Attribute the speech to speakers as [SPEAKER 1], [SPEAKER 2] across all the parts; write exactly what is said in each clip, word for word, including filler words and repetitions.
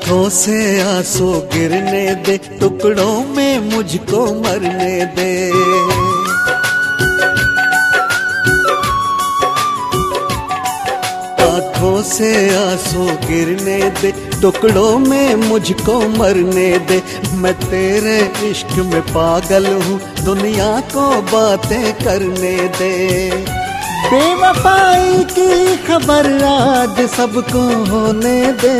[SPEAKER 1] आँखों से आंसू गिरने दे, टुकड़ों में मुझको मरने दे। आँखों से आंसू गिरने दे, टुकड़ों में मुझको मरने दे। मैं तेरे इश्क में पागल हूँ, दुनिया को बातें करने दे। बेवफाई की खबर आज सबको होने दे,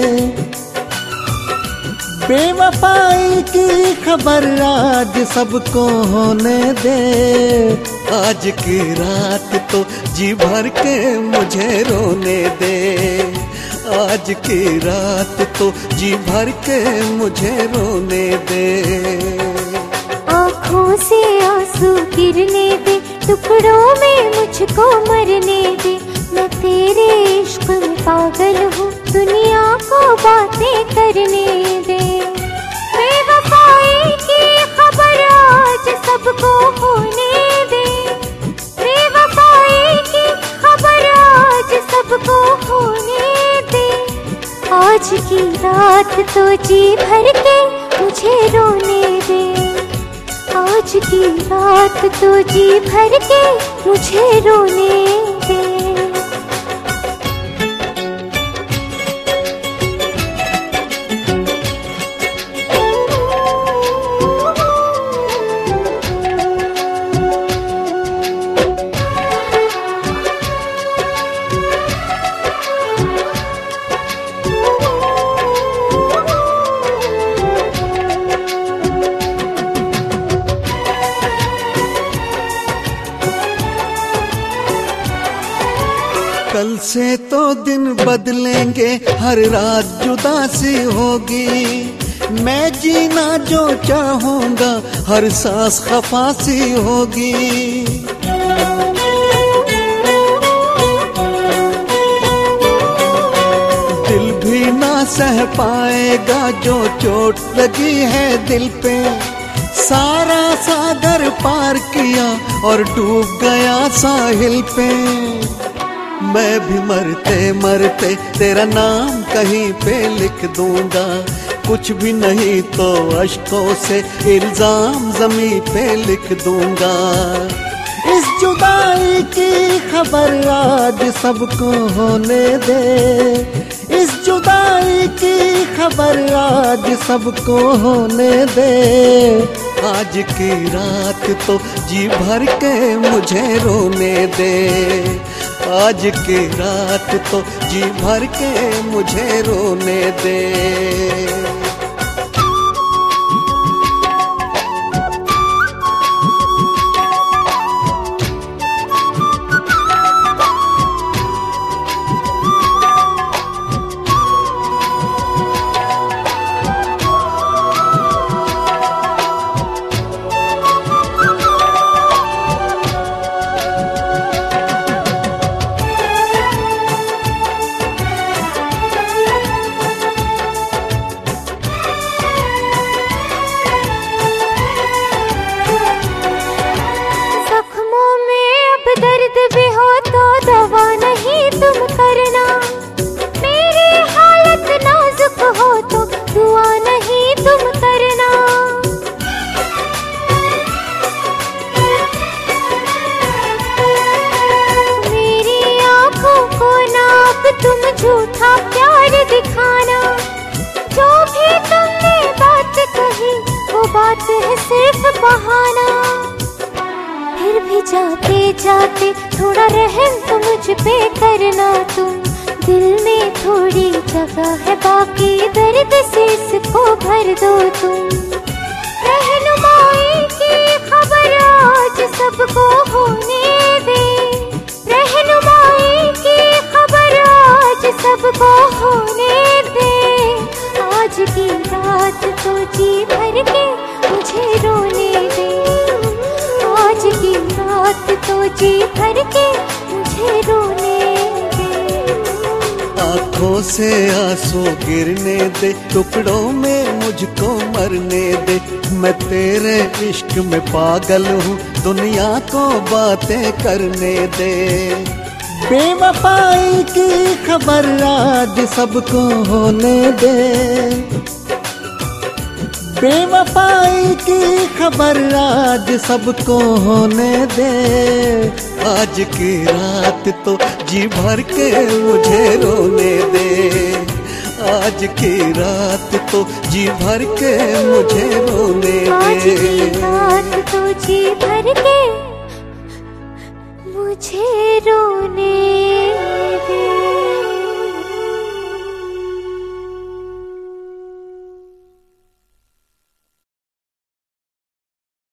[SPEAKER 1] बेवफाई की खबर आज सबको होने दे। आज की रात तो जी भर के मुझे रोने दे, आज की रात तो जी भर के मुझे रोने दे।
[SPEAKER 2] आँखों से आंसू गिरने दे, टुकड़ों में मुझको मरने दे। मैं तेरे इश्क में पागल हूँ, दुनिया को बातें करने दे। बेवफाई की खबर आज सबको होने दे, बेवफाई की खबर आज सबको होने दे। आज की रात तो जी भर के मुझे रोने दे, आज की रात तो जी भर के मुझे रोने दे।
[SPEAKER 1] कल से तो दिन बदलेंगे, हर रात जुदासी होगी। मैं जीना जो चाहूँगा, हर सांस खफासी होगी। दिल भी ना सह पाएगा जो चोट लगी है दिल पे। सारा सागर पार किया और डूब गया साहिल पे। मैं भी मरते मरते तेरा नाम कहीं पे लिख दूंगा, कुछ भी नहीं तो अश्कों से इल्जाम ज़मीं पे लिख दूंगा। इस जुदाई की खबर आज सबको होने दे, इस जुदाई की खबर आज सबको होने दे। आज की रात तो जी भर के मुझे रोने दे, आज की रात तो जी भर के मुझे रोने दे।
[SPEAKER 2] दर्द भी हो तो दवा नहीं तुम करना, मेरी हालत नाजुक हो तो दुआ नहीं तुम करना। मेरी आँखों को ना अब तुम झूठा प्यार दिखाना, जो भी तुमने बात कही वो बात है सिर्फ बहाना। फिर भी जाते जाते थोड़ा रहम तो मुझ पे करना तुम, दिल में थोड़ी जगह है बाकी दर्द से इसको भर दो तुम। रहनुमाई की खबर आज सबको होने दे, रहनुमाई की खबर आज सबको होने दे। आज की रात तो जी भर के मुझे रोने दे, आज की रात तो जी भर के मुझे रोने दे।
[SPEAKER 1] आँखों से आंसू गिरने दे, टुकड़ों में मुझको मरने दे। मैं तेरे इश्क में पागल हूँ, दुनिया को बातें करने दे। बेवफाई की खबर आज सबको होने दे, बेवफाई की खबर आज सबको होने दे। आज की रात तो जी भर के मुझे रोने दे, आज की रात तो जी भर के मुझे रोने दे।
[SPEAKER 2] आज की रात तो जी भर के मुझे रोने